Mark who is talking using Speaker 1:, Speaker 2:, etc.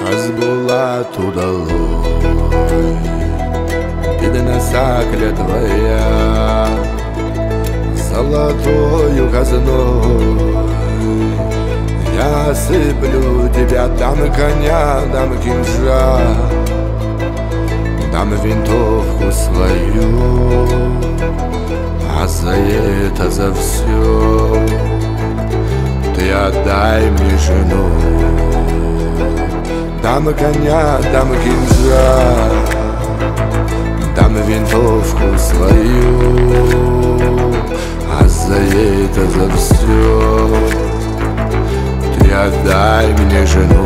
Speaker 1: Хазбулат удалой, видно сакля твоя золотою казной. Я сыплю тебя, дам коня, дам кинжал, дам винтовку свою, а за это, за все ты отдай мне жену. Дам коня, дам кинжал, дам винтовку свою, а за это, за все ты отдай мне жену.